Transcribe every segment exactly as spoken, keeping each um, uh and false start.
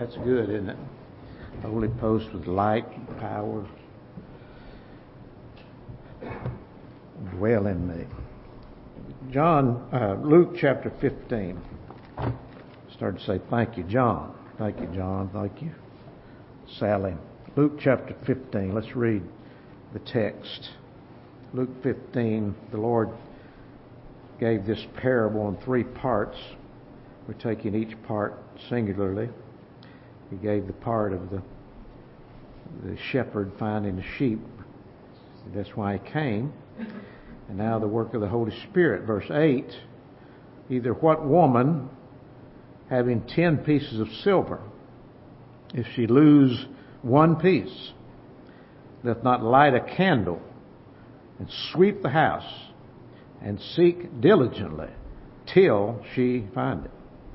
That's good, isn't it? The holy post with light and power. Dwell in me. John, uh, Luke chapter fifteen. Start to say, thank you, John. Thank you, John. Thank you, Sally. Luke chapter fifteen. Let's read the text. Luke fifteen, the Lord gave this parable in three parts. We're taking each part singularly. He gave the part of the the shepherd finding the sheep. That's why he came. And now the work of the Holy Spirit. Verse eight, either what woman, having ten pieces of silver, if she lose one piece, doth not light a candle and sweep the house and seek diligently till she find it?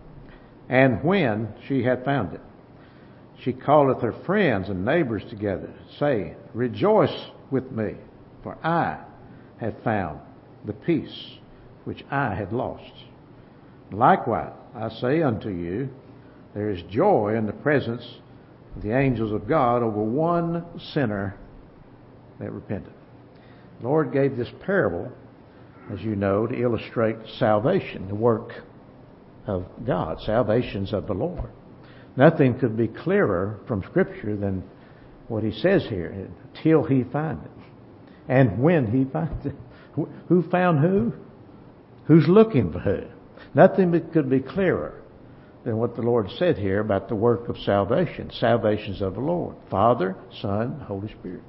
And when she hath found it, she calleth her friends and neighbors together, saying, Rejoice with me, for I have found the piece which I had lost. Likewise, I say unto you, there is joy in the presence of the angels of God over one sinner that repented. The Lord gave this parable, as you know, to illustrate salvation, the work of God. Salvation's of the Lord. Nothing could be clearer from Scripture than what he says here, till he find it. And when he finds it. Who found who? Who's looking for who? Nothing could be clearer than what the Lord said here about the work of salvation. Salvation's of the Lord. Father, Son, Holy Spirit.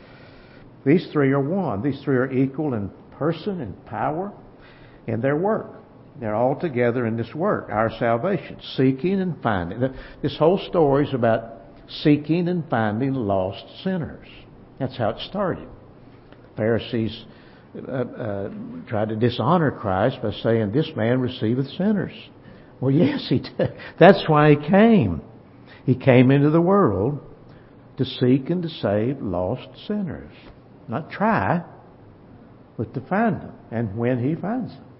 These three are one. These three are equal in person and power in their work. They're all together in this work, our salvation, seeking and finding. This whole story is about seeking and finding lost sinners. That's how it started. The Pharisees uh, uh, tried to dishonor Christ by saying, this man receiveth sinners. Well, yes, he did. That's why he came. He came into the world to seek and to save lost sinners. Not try, but to find them. And when he finds them,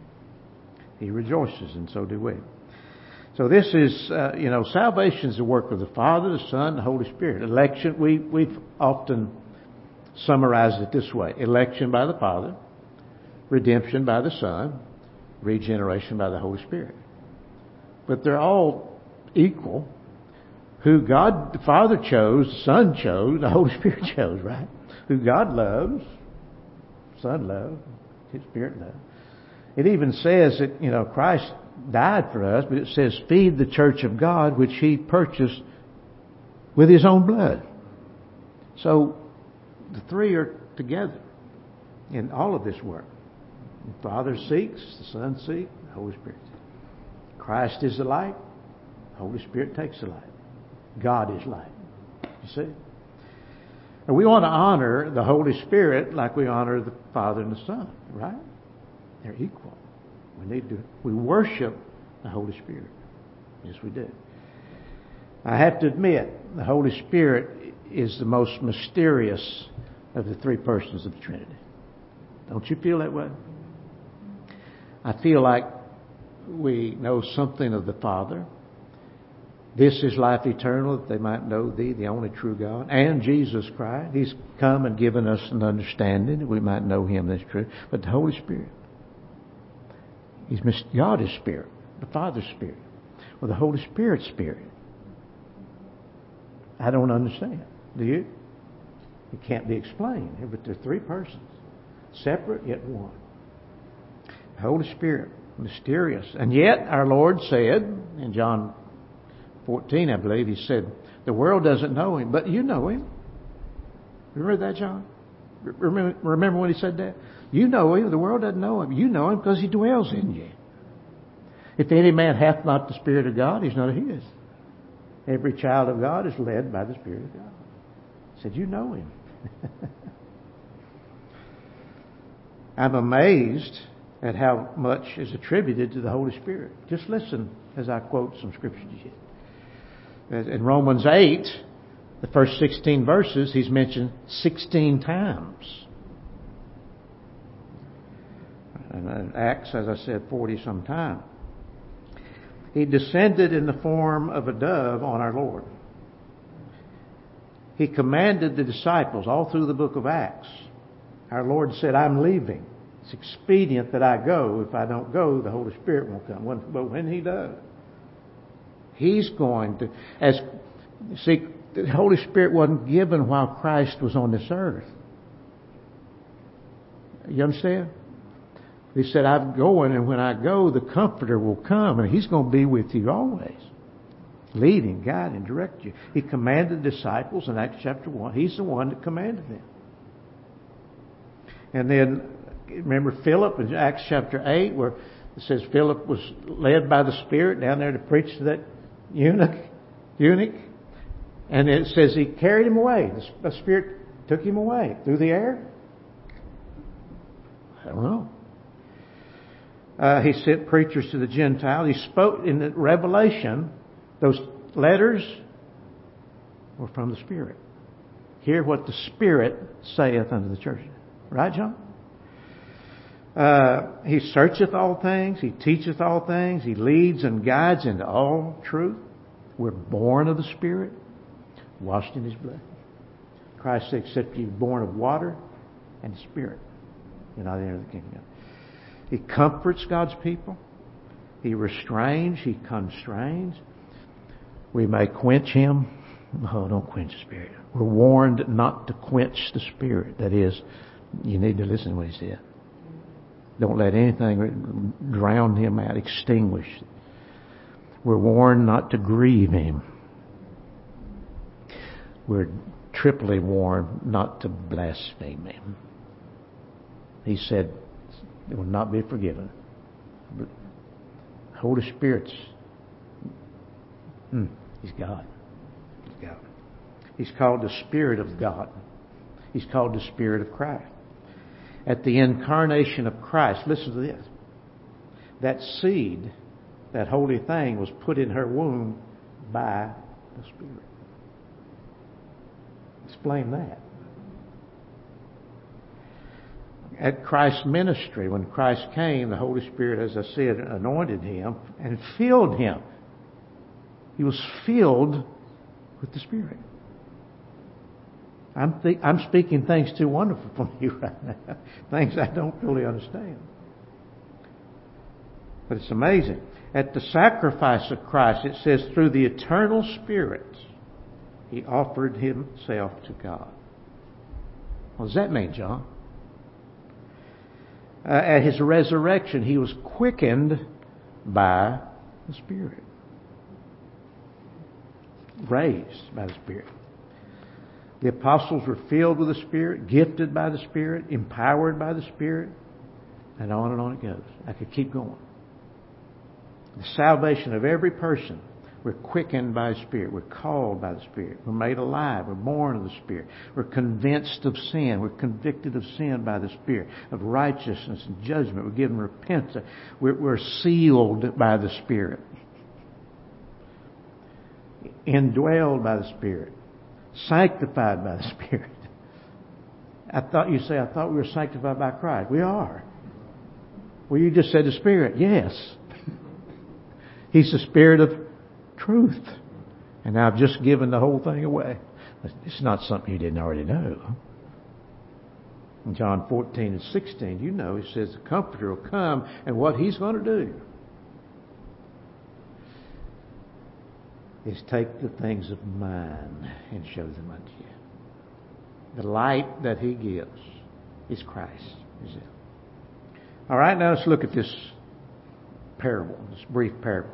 he rejoices, and so do we. So this is, uh, you know, salvation is the work of the Father, the Son, the Holy Spirit. Election, we, we've often summarized it this way. Election by the Father, redemption by the Son, regeneration by the Holy Spirit. But they're all equal. Who God, the Father chose, the Son chose, the Holy Spirit chose, right? Who God loves, Son loved, His Spirit loved. It even says that, you know, Christ died for us, but it says, feed the church of God, which He purchased with His own blood. So, the three are together in all of this work. The Father seeks, the Son seeks, the Holy Spirit seeks. Christ is the light, the Holy Spirit takes the light. God is light. You see? And we want to honor the Holy Spirit like we honor the Father and the Son, right? They're equal. We need to, we worship the Holy Spirit. Yes, we do. I have to admit, the Holy Spirit is the most mysterious of the three persons of the Trinity. Don't you feel that way? I feel like we know something of the Father. This is life eternal, that they might know Thee, the only true God, and Jesus Christ. He's come and given us an understanding that we might know Him that's true. But the Holy Spirit, He's God is Spirit, the Father's Spirit. Well, the Holy Spirit's Spirit, I don't understand. Do you? It can't be explained. But they're three persons, separate yet one. The Holy Spirit, mysterious. And yet, our Lord said in John fourteen, I believe, He said, the world doesn't know Him, but you know Him. Remember that, John? Remember, remember when He said that? You know Him, the world doesn't know Him. You know Him because He dwells in you. If any man hath not the Spirit of God, he's not His. Every child of God is led by the Spirit of God. He said, you know Him. I'm amazed at how much is attributed to the Holy Spirit. Just listen as I quote some scripture to you. In Romans eight, the first sixteen verses, He's mentioned sixteen times. And in Acts, as I said, forty some time. He descended in the form of a dove on our Lord. He commanded the disciples all through the book of Acts. Our Lord said, I'm leaving. It's expedient that I go. If I don't go, the Holy Spirit won't come. But when He does, He's going to, as, see, the Holy Spirit wasn't given while Christ was on this earth. You understand? He said, I'm going, and when I go, the Comforter will come, and He's going to be with you always. Leading, guiding, direct you. He commanded the disciples in Acts chapter one. He's the one that commanded them. And then, remember Philip in Acts chapter eight, where it says Philip was led by the Spirit down there to preach to that eunuch. eunuch. And it says he carried him away. The Spirit took him away through the air. I don't know. Uh, he sent preachers to the Gentiles. He spoke in the Revelation. Those letters were from the Spirit. Hear what the Spirit saith unto the church. Right, John? Uh, he searcheth all things. He teacheth all things. He leads and guides into all truth. We're born of the Spirit, washed in His blood. Christ said, except you're born of water and the Spirit, you're not enter the kingdom. He comforts God's people. He restrains. He constrains. We may quench Him. Oh, don't quench the Spirit. We're warned not to quench the Spirit. That is, you need to listen to what He said. Don't let anything drown Him out, extinguish. We're warned not to grieve Him. We're triply warned not to blaspheme Him. He said it will not be forgiven. But Holy Spirit's, hmm, He's God. He's God. He's called the Spirit of God. He's called the Spirit of Christ. At the incarnation of Christ, listen to this. That seed, that holy thing, was put in her womb by the Spirit. Explain that. At Christ's ministry, when Christ came, the Holy Spirit, as I said, anointed Him and filled Him. He was filled with the Spirit. I'm, th- I'm speaking things too wonderful for you right now. Things I don't really understand. But it's amazing. At the sacrifice of Christ, it says, through the eternal Spirit, He offered Himself to God. What does that mean, John? Uh, at His resurrection, He was quickened by the Spirit. Raised by the Spirit. The apostles were filled with the Spirit, gifted by the Spirit, empowered by the Spirit, and on and on it goes. I could keep going. The salvation of every person, we're quickened by the Spirit. We're called by the Spirit. We're made alive. We're born of the Spirit. We're convinced of sin. We're convicted of sin by the Spirit, of righteousness and judgment. We're given repentance. We're, we're sealed by the Spirit. Indwelled by the Spirit. Sanctified by the Spirit. I thought you say, I thought we were sanctified by Christ. We are. Well, you just said the Spirit. Yes. He's the Spirit of truth. And I've just given the whole thing away. It's not something you didn't already know. In John fourteen and sixteen, you know, He says the Comforter will come, and what He's going to do is take the things of mine and show them unto you. The light that He gives is Christ. Is it? All right, now let's look at this parable, this brief parable.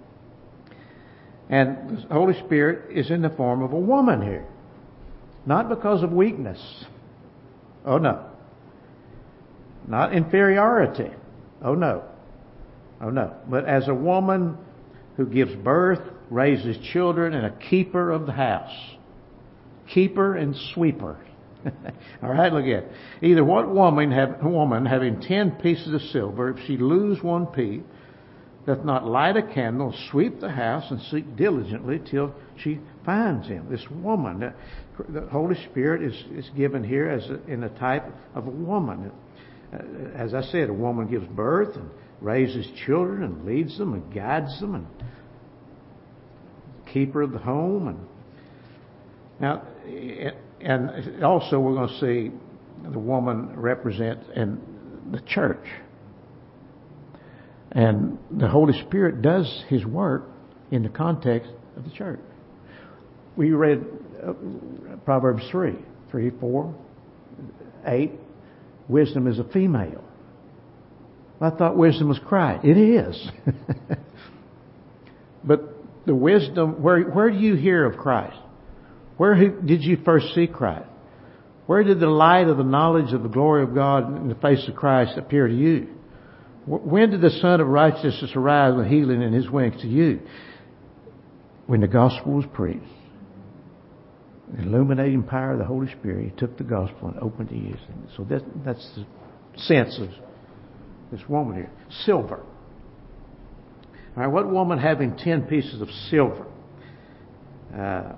And the Holy Spirit is in the form of a woman here. Not because of weakness. Oh no. Not inferiority. Oh no. Oh no. But as a woman who gives birth, raises children, and a keeper of the house. Keeper and sweeper. All right, look at it. Either what woman, have, woman having ten pieces of silver, if she lose one piece, doth not light a candle, sweep the house, and seek diligently till she finds him. This woman, the Holy Spirit is, is given here as a, in a type of a woman. As I said, a woman gives birth, and raises children and leads them and guides them and keeper of the home. And now, and also we're going to see the woman represent in the church. And the Holy Spirit does His work in the context of the church. We read uh, Proverbs three, three, four, eight. Wisdom is a female. I thought wisdom was Christ. It is. But the wisdom, where where do you hear of Christ? Where did you first see Christ? Where did the light of the knowledge of the glory of God in the face of Christ appear to you? When did the Son of Righteousness arise with healing in His wings to you? When the gospel was preached. The illuminating power of the Holy Spirit, He took the gospel and opened to you. So that, that's the sense of this woman here. Silver. All right, what woman having ten pieces of silver? Uh,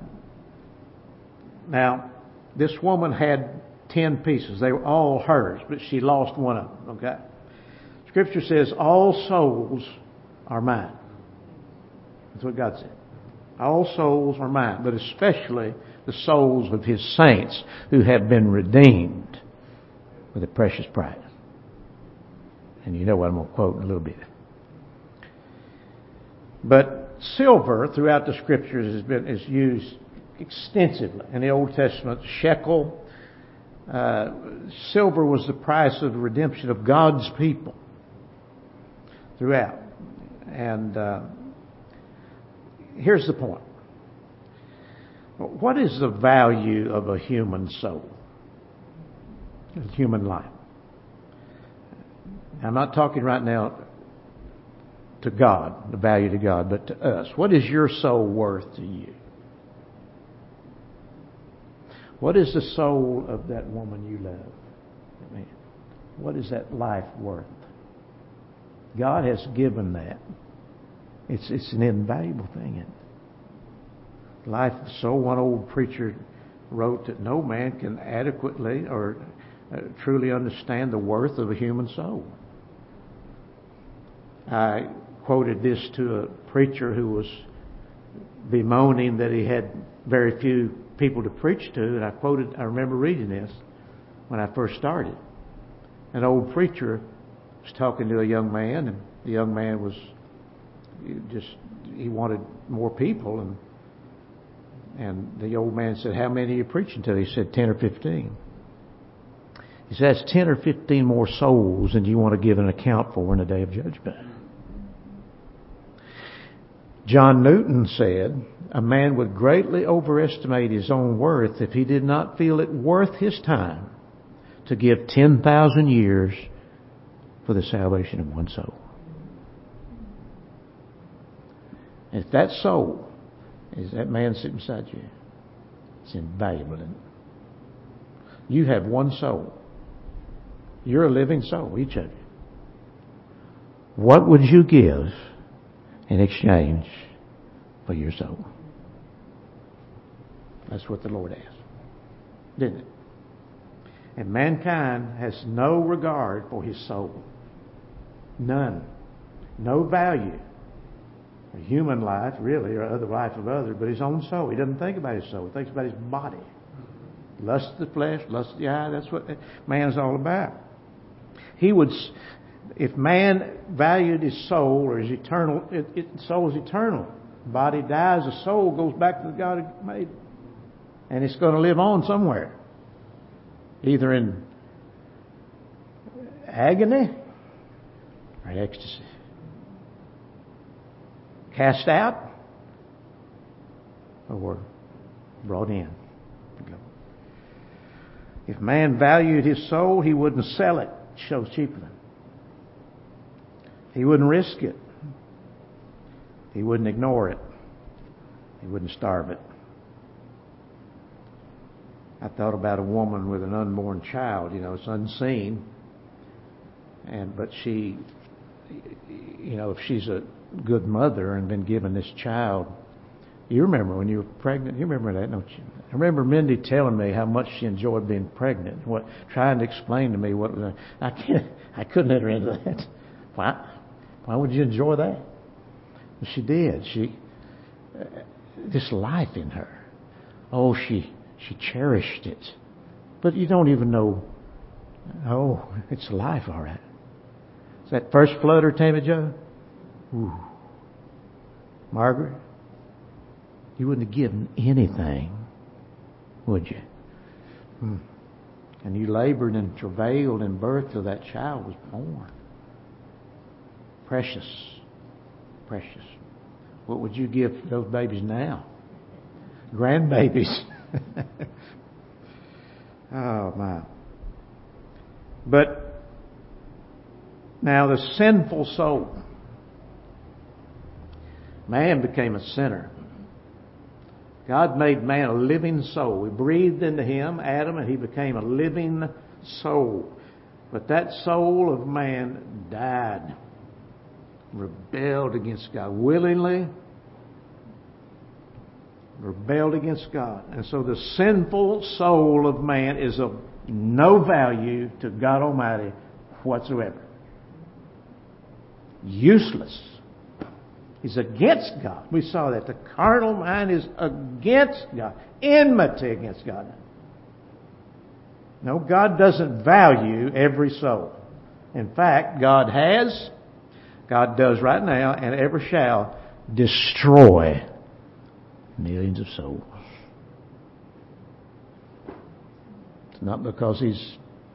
now, this woman had ten pieces. They were all hers, but she lost one of them. Okay. Scripture says, all souls are mine. That's what God said. All souls are mine, but especially the souls of His saints who have been redeemed with a precious price. And you know what I'm going to quote in a little bit. But silver throughout the Scriptures has been is used extensively. In the Old Testament, shekel, uh, silver was the price of the redemption of God's people throughout. And uh, here's the point. What is the value of a human soul? A human life? I'm not talking right now to God, the value to God, but to us. What is your soul worth to you? What is the soul of that woman you love? I mean, what is that life worth? God has given that. It's it's an invaluable thing. Isn't it? Life of the soul. One old preacher wrote that no man can adequately or uh, truly understand the worth of a human soul. I quoted this to a preacher who was bemoaning that he had very few people to preach to, and I quoted, I remember reading this when I first started. An old preacher was talking to a young man, and the young man was just, he wanted more people, and and the old man said, how many are you preaching to? He said, ten or fifteen. He said, that's ten or fifteen more souls than you want to give an account for in the day of judgment. John Newton said, a man would greatly overestimate his own worth if he did not feel it worth his time to give ten thousand years for the salvation of one soul. If that soul is that man sitting beside you, it's invaluable, isn't it? You have one soul. You're a living soul, each of you. What would you give in exchange for your soul? That's what the Lord asked, didn't it? And mankind has no regard for his soul. None. No value. A human life, really, or other life of others, but his own soul. He doesn't think about his soul. He thinks about his body. Lust of the flesh, lust of the eye, that's what man is all about. He would, if man valued his soul or his eternal, it, it, soul is eternal. The body dies, the soul goes back to the God who made it. And it's going to live on somewhere. Either in agony or ecstasy. Cast out or brought in. If man valued his soul, he wouldn't sell it so cheaply. He wouldn't risk it. He wouldn't ignore it. He wouldn't starve it. I thought about a woman with an unborn child. You know, it's unseen. And but she, you know, if she's a good mother and been given this child, you remember when you were pregnant. You remember that, don't you? I remember Mindy telling me how much she enjoyed being pregnant. What trying to explain to me what was. I can't. I couldn't enter into that. Why? Why would you enjoy that? Well, she did. She, uh, this life in her. Oh, she, she cherished it. But you don't even know, oh, it's life, all right. Is that first flutter, Tammy Jo? Ooh. Margaret, you wouldn't have given anything, would you? Hmm. And you labored and travailed in birth till that child was born. Precious. Precious. What would you give those babies now? Grandbabies. Oh, my. But now the sinful soul. Man became a sinner. God made man a living soul. He breathed into him, Adam, and he became a living soul. But that soul of man died, rebelled against God willingly, rebelled against God. And so the sinful soul of man is of no value to God Almighty whatsoever. Useless. He's against God. We saw that. The carnal mind is against God. Enmity against God. No, God doesn't value every soul. In fact, God has, God does right now, and ever shall destroy millions of souls. It's not because He's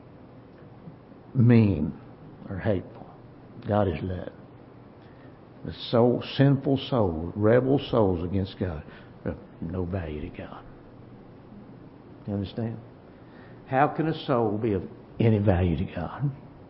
mean or hateful. God is love. The soul, sinful soul, rebel souls against God, have no value to God. You understand? How can a soul be of any value to God?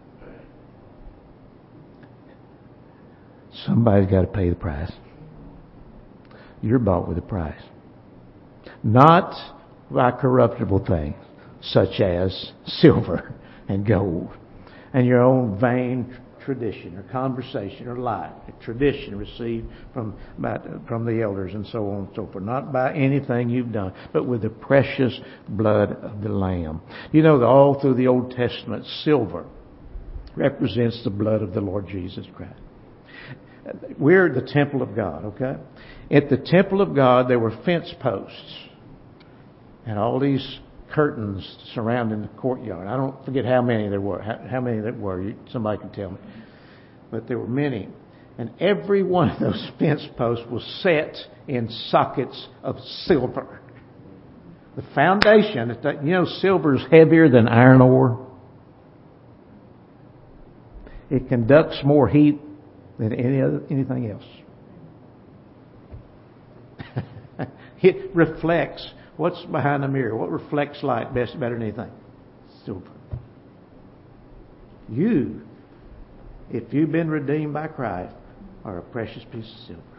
Somebody's got to pay the price. You're bought with a price. Not by corruptible things, such as silver and gold, and your own vain tradition or conversation or life, a tradition received from by, from the elders and so on and so forth. Not by anything you've done, but with the precious blood of the Lamb. You know that all through the Old Testament, silver represents the blood of the Lord Jesus Christ. We're the temple of God, okay? At the temple of God, there were fence posts and all these curtains surrounding the courtyard. I don't forget how many there were. How, how many there were? Somebody can tell me. But there were many. And every one of those fence posts was set in sockets of silver. The foundation, you know, silver is heavier than iron ore. It conducts more heat than any other, anything else. It reflects. What's behind the mirror? What reflects light best, better than anything? Silver. You, if you've been redeemed by Christ, are a precious piece of silver.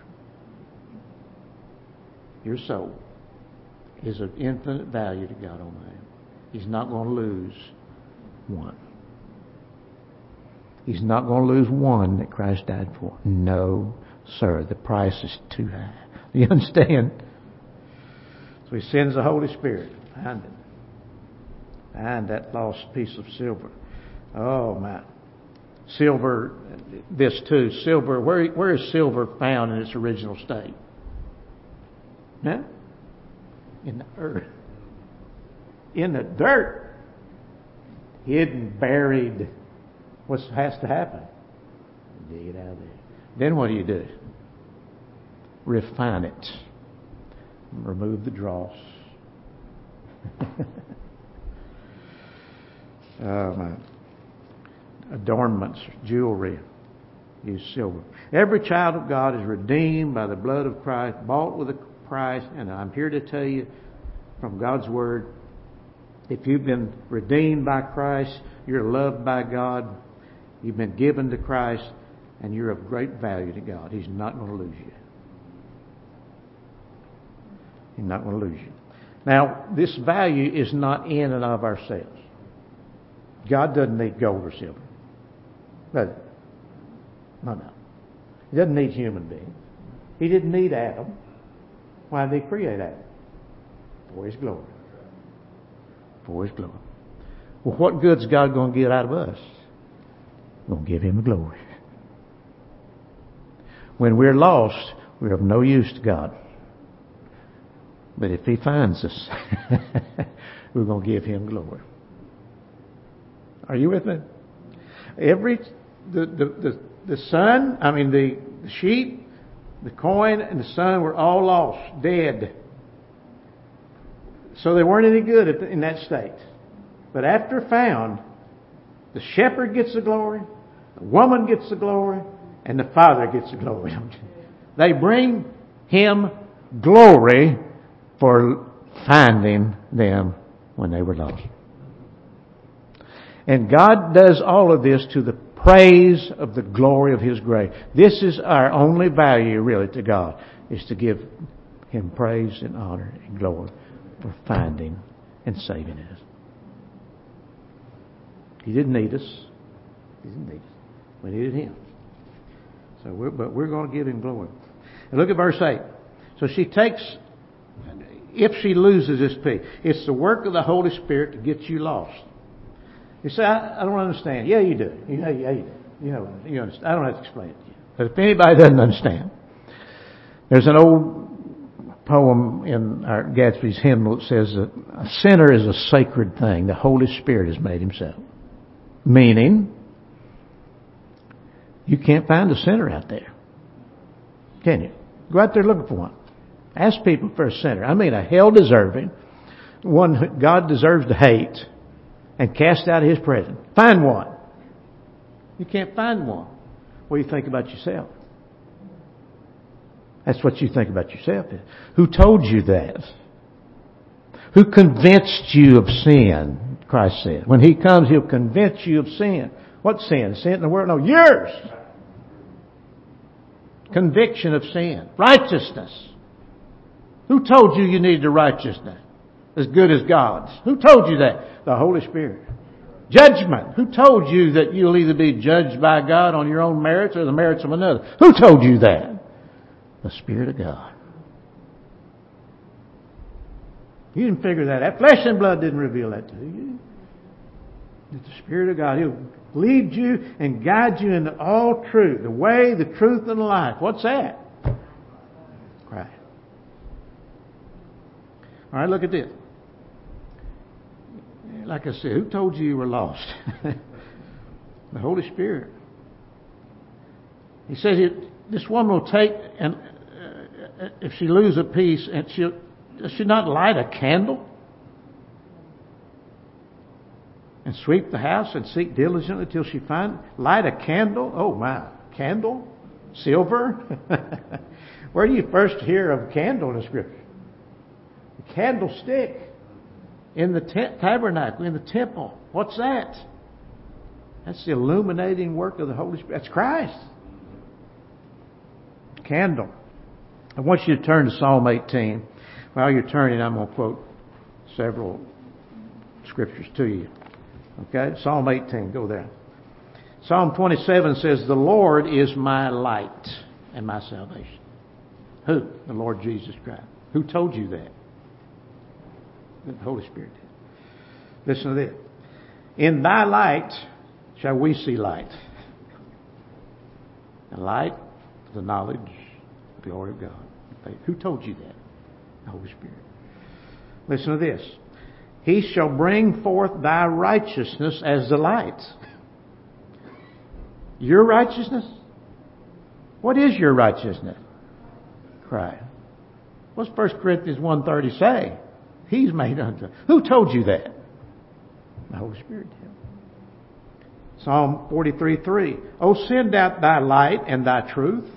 Your soul is of infinite value to God Almighty. He's not going to lose one. He's not going to lose one that Christ died for. No, sir. The price is too high. You understand? So He sends the Holy Spirit behind it. Behind that lost piece of silver. Oh, my. Silver, this too. Silver, where, where is silver found in its original state? Huh? In the earth. In the dirt. Hidden, buried. What has to happen? Dig it out of there. Then what do you do? Refine it. Remove the dross. Oh, my. Adornments, jewelry, use silver. Every child of God is redeemed by the blood of Christ, bought with a price, and I'm here to tell you from God's Word, if you've been redeemed by Christ, you're loved by God, you've been given to Christ, and you're of great value to God. He's not going to lose you. He's not going to lose you. Now, this value is not in and of ourselves. God doesn't need gold or silver. Does it? No, no. He doesn't need human beings. He didn't need Adam. Why did He create Adam? For His glory. For His glory. Well, what good's God going to get out of us? We're going to give Him the glory. When we're lost, we're of no use to God. But if He finds us, we're going to give Him glory. Are you with me? Every the the the, the son, I mean the, the sheep, the coin, and the son were all lost, dead. So they weren't any good in that state. But after found, the shepherd gets the glory, the woman gets the glory, and the Father gets the glory. They bring Him glory for finding them when they were lost. And God does all of this to the praise of the glory of His grace. This is our only value really to God, is to give Him praise and honor and glory for finding and saving us. He didn't need us. He didn't need us. We needed Him. So we're, but we're going to give Him glory. And look at verse eight. So she takes, if she loses this piece, it's the work of the Holy Spirit to get you lost. You say, I, I don't understand. Yeah, you do. You know, yeah, you do. You know, you understand. I don't have to explain it to you. But if anybody doesn't understand, there's an old poem in our Gadsby's hymnal that says that a sinner is a sacred thing. The Holy Spirit has made Himself. Meaning, you can't find a sinner out there. Can you? Go out there looking for one. Ask people for a sinner. I mean a hell-deserving, one God deserves to hate and cast out of His presence. Find one. You can't find one. What do you think about yourself? That's what you think about yourself. Who told you that? Who convinced you of sin? Christ said. When He comes, He'll convince you of sin. What sin? Sin in the world? No, yours. Conviction of sin. Righteousness. Who told you you needed a righteousness as good as God's? Who told you that? The Holy Spirit. Judgment. Who told you that you'll either be judged by God on your own merits or the merits of another? Who told you that? The Spirit of God. You didn't figure that out. Flesh and blood didn't reveal that to you. It's the Spirit of God. He'll lead you and guide you into all truth. The way, the truth, and the life. What's that? Christ. All right, look at this. Like I said, who told you you were lost? The Holy Spirit. He says this woman will take, and uh, if she loses a piece, and she'll, does she not light a candle? And sweep the house and seek diligently till she find light a candle. Oh my, candle, silver. Where do you first hear of a candle in the Scripture? A candlestick in the te- tabernacle, in the temple. What's that? That's the illuminating work of the Holy Spirit. That's Christ. Candle. I want you to turn to Psalm eighteen. While you're turning, I'm going to quote several scriptures to you. Okay? Psalm eighteen. Go there. Psalm twenty-seven says, "The Lord is my light and my salvation." Who? The Lord Jesus Christ. Who told you that? The Holy Spirit did. Listen to this. "In thy light shall we see light." And light, the knowledge, the glory of God. Who told you that? The Holy Spirit. Listen to this. "He shall bring forth thy righteousness as the light." Your righteousness? What is your righteousness? Christ. What's First Corinthians one thirty say? He's made unto. Who told you that? The Holy Spirit did. Psalm forty-three three. "O send out thy light and thy truth."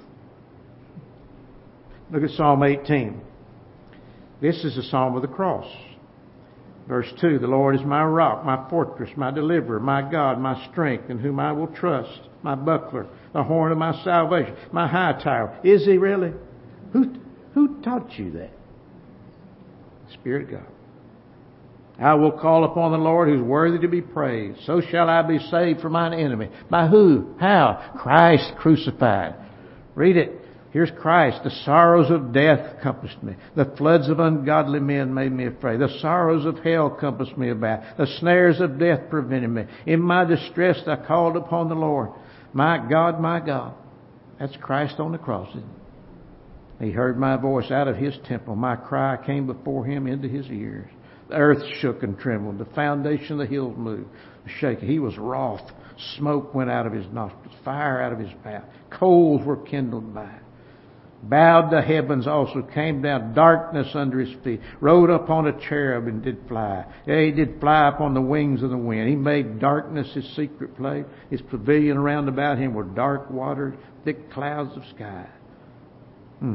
Look at Psalm eighteen. This is the Psalm of the cross. Verse two, "The Lord is my rock, my fortress, my deliverer, my God, my strength, in whom I will trust, my buckler, the horn of my salvation, my high tower." Is He really? Who, who taught you that? The Spirit of God. "I will call upon the Lord who's worthy to be praised. So shall I be saved from mine enemy." By who? How? Christ crucified. Read it. Here's Christ. "The sorrows of death compassed me. The floods of ungodly men made me afraid. The sorrows of hell compassed me about. The snares of death prevented me. In my distress I called upon the Lord. My God, my God, That's Christ on the cross. He heard my voice out of his temple. My cry came before him into his ears. The earth shook and trembled. The foundation of the hills moved, shaking. He was wroth. Smoke went out of his nostrils. Fire out of his mouth. Coals were kindled by it. Bowed the heavens also, came down darkness under his feet, rode upon a cherub and did fly. Yea, he did fly upon the wings of the wind. He made darkness his secret place. His pavilion around about him were dark waters, thick clouds of sky. Hmm.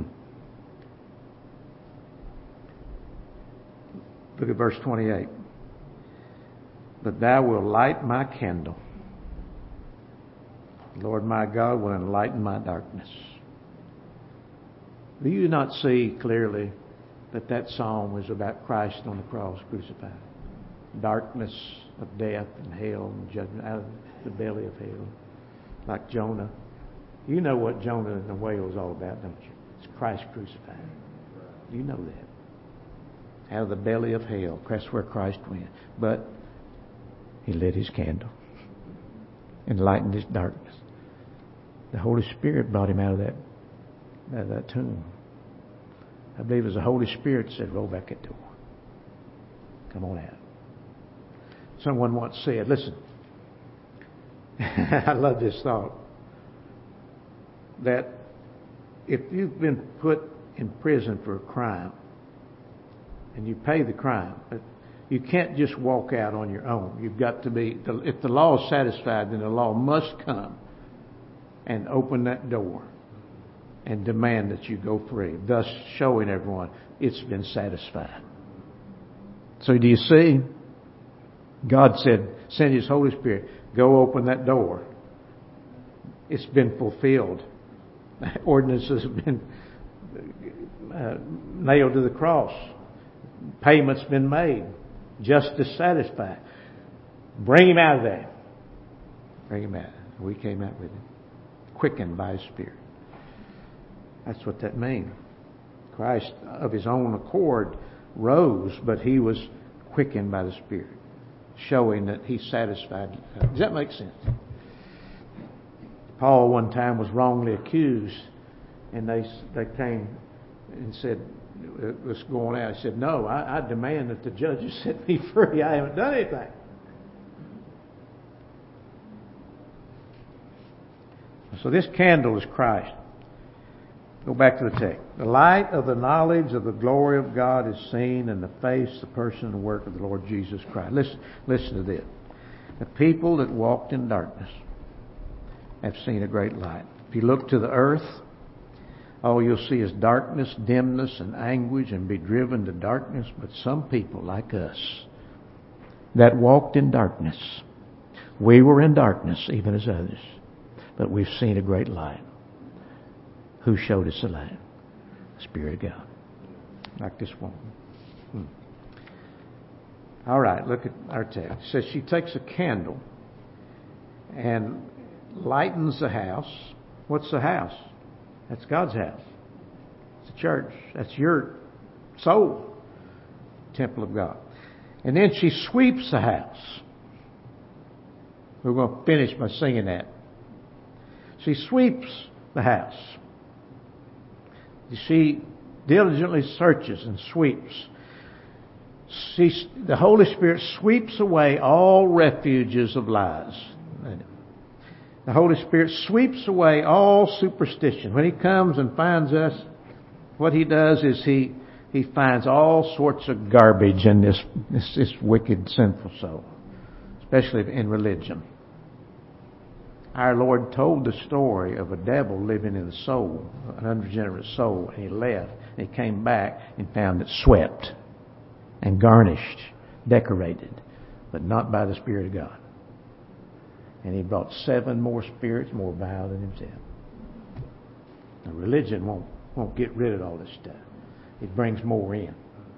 Look at verse twenty-eight. But thou wilt light my candle. Lord my God will enlighten my darkness. Do you not see clearly that that psalm was about Christ on the cross crucified? Darkness of death and hell and judgment out of the belly of hell. Like Jonah. You know what Jonah and the whale is all about, don't you? It's Christ crucified. You know that. Out of the belly of hell. That's where Christ went. But he lit his candle. Enlightened his darkness. The Holy Spirit brought him out of that out of that tomb. I believe it was the Holy Spirit that said, roll back that door. Come on out. Someone once said, listen, I love this thought, that if you've been put in prison for a crime and you pay the crime, but you can't just walk out on your own. You've got to be, if the law is satisfied, then the law must come and open that door and demand that you go free, thus showing everyone it's been satisfied. So do you see? God said, send his Holy Spirit, go open that door. It's been fulfilled. Ordinances have been uh, nailed to the cross. Payment's been made. Justice satisfied. Bring him out of there. Bring him out. We came out with him. Quickened by his Spirit. That's what that means. Christ, of his own accord, rose, but he was quickened by the Spirit, showing that he's satisfied. Does that make sense? Paul one time was wrongly accused, and they they came and said, let's go on out. He said, no, I, I demand that the judges set me free. I haven't done anything. So this candle is Christ. Go back to the text. The light of the knowledge of the glory of God is seen in the face, the person, and the work of the Lord Jesus Christ. Listen, listen to this. The people that walked in darkness have seen a great light. If you look to the earth, all you'll see is darkness, dimness, and anguish, and be driven to darkness. But some people like us that walked in darkness, we were in darkness even as others, but we've seen a great light. Who showed us the light? The Spirit of God. Like this woman. Hmm. All right, look at our text. It says she takes a candle and lightens the house. What's the house? That's God's house. It's the church. That's your soul. Temple of God. And then she sweeps the house. We're going to finish by singing that. She sweeps the house. She diligently searches and sweeps. She, the Holy Spirit sweeps away all refuges of lies. The Holy Spirit sweeps away all superstition. When He comes and finds us, what He does is He He finds all sorts of garbage in this, this, this wicked, sinful soul, especially in religion. Our Lord told the story of a devil living in the soul, an unregenerate soul, and he left, and he came back and found it swept and garnished, decorated, but not by the Spirit of God. And he brought seven more spirits more vile than himself. Now, religion won't won't get rid of all this stuff. It brings more in.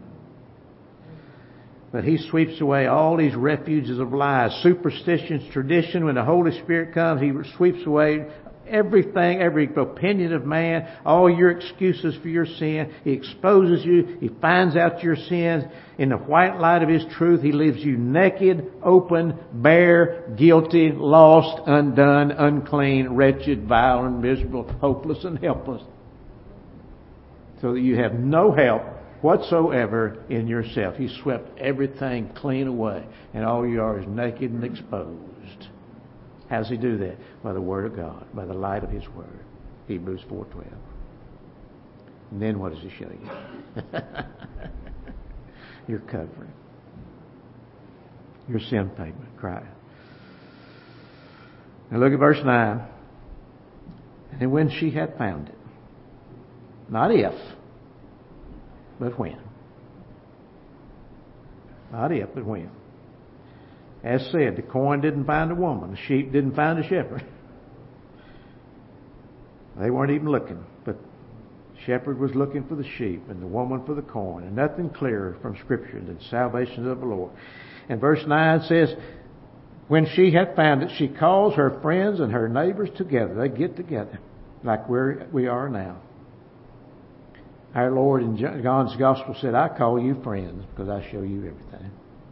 But He sweeps away all these refuges of lies, superstitions, tradition. When the Holy Spirit comes, He sweeps away everything, every opinion of man, all your excuses for your sin. He exposes you. He finds out your sins. In the white light of His truth, He leaves you naked, open, bare, guilty, lost, undone, unclean, wretched, vile, and miserable, hopeless, and helpless. So that you have no help whatsoever in yourself. He swept everything clean away, and all you are is naked and exposed. How does He do that? By the Word of God, by the light of His Word. Hebrews four twelve. And then what does He show you? Your covering. Your sin payment, Christ. Now look at verse nine. And when she had found it, not if, but when. Not if, but when. As said, the coin didn't find a woman. The sheep didn't find a shepherd. They weren't even looking. But the shepherd was looking for the sheep and the woman for the coin. And nothing clearer from Scripture than the salvation of the Lord. And verse nine says, when she had found it, she calls her friends and her neighbors together. They get together like we're, we are now. Our Lord in John's Gospel said, I call you friends because I show you everything.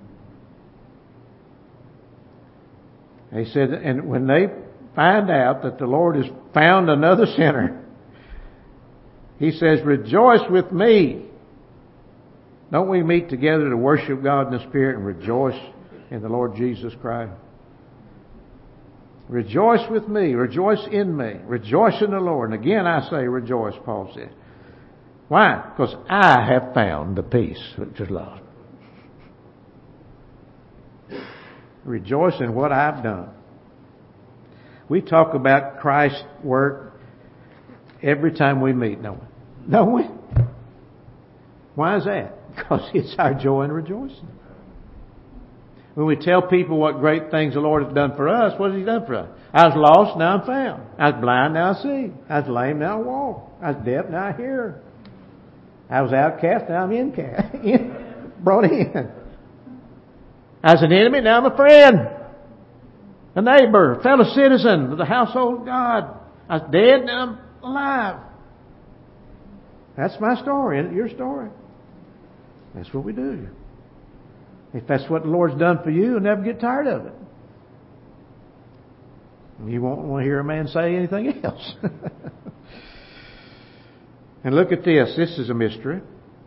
He said, and when they find out that the Lord has found another sinner, He says, rejoice with me. Don't we meet together to worship God in the Spirit and rejoice in the Lord Jesus Christ? Rejoice with me. Rejoice in me. Rejoice in the Lord. And again I say rejoice, Paul said. Why? Because I have found the peace which is lost. Rejoice in what I've done. We talk about Christ's work every time we meet, don't we? Don't we? Why is that? Because it's our joy and rejoicing. When we tell people what great things the Lord has done for us, what has He done for us? I was lost, now I'm found. I was blind, now I see. I was lame, now I walk. I was deaf, now I hear. I was outcast, now I'm incast. Brought in. I was an enemy, now I'm a friend. A neighbor, a fellow citizen of the household of God. I was dead, now I'm alive. That's my story, isn't it? Your story. That's what we do. If that's what the Lord's done for you, you'll never get tired of it. You won't want to hear a man say anything else. And look at this. This is a mystery.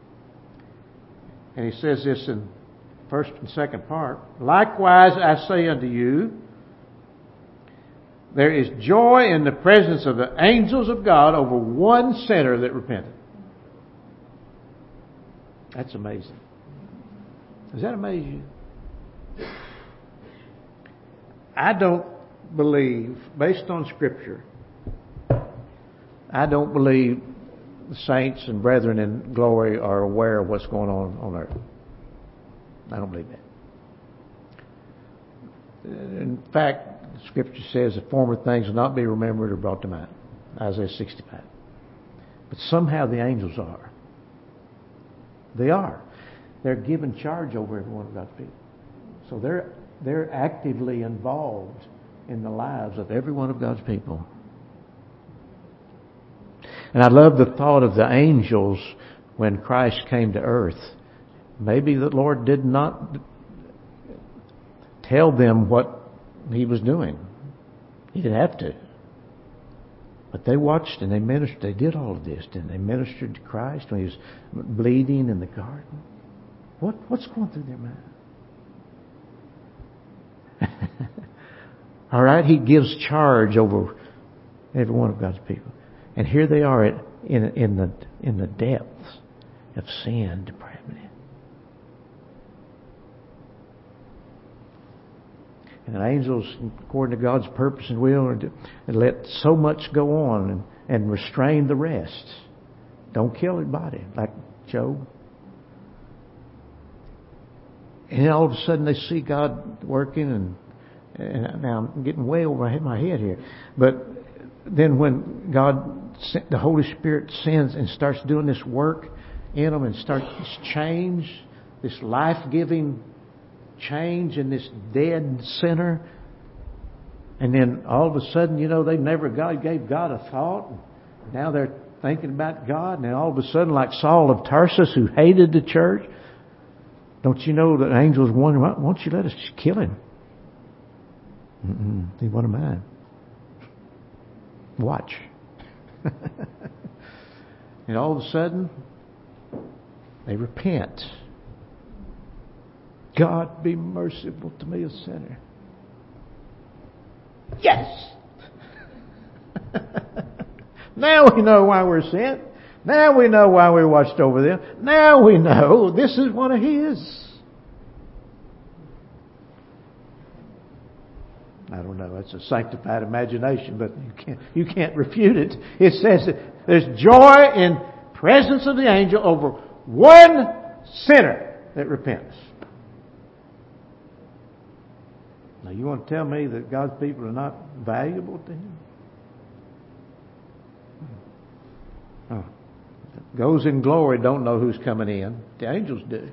And he says this in first and second part. Likewise, I say unto you, there is joy in the presence of the angels of God over one sinner that repented. That's amazing. Does that amaze you? I don't believe, based on Scripture, I don't believe the saints and brethren in glory are aware of what's going on on earth. I don't believe that. In fact, Scripture says that former things will not be remembered or brought to mind. Isaiah sixty-five. But somehow the angels are. They are. They're given charge over every one of God's people. So they're they're actively involved in the lives of every one of God's people. And I love the thought of the angels when Christ came to earth. Maybe the Lord did not tell them what He was doing. He didn't have to. But they watched and they ministered. They did all of this. Didn't they? Ministered to Christ when He was bleeding in the garden. What What's going through their mind? All right? He gives charge over every one of God's people. And here they are in, in, the, in the depths of sin, depravity. And the angels, according to God's purpose and will, let so much go on and, and restrain the rest. Don't kill his body, like Job. And then all of a sudden they see God working, and, and now I'm getting way over my head here. But then when God, the Holy Spirit sends and starts doing this work in them and starts this change, this life-giving change in this dead sinner, And then all of a sudden, you know, they never God gave God a thought. Now they're thinking about God. And then all of a sudden, like Saul of Tarsus, who hated the church, don't you know that angels wondering, why won't you let us kill him? Mm-mm. He wasn't mine. Watch. And all of a sudden, they repent. God, be merciful to me, a sinner. Yes! Now we know why we're sent. Now we know why we watched over them. Now we know this is one of His. I don't know. It's a sanctified imagination, but you can't, you can't refute it. It says that there's joy in presence of the angel over one sinner that repents. Now, you want to tell me that God's people are not valuable to Him? Oh. Those in glory don't know who's coming in. The angels do.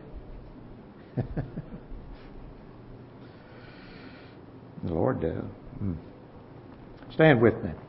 The Lord does. Stand with me.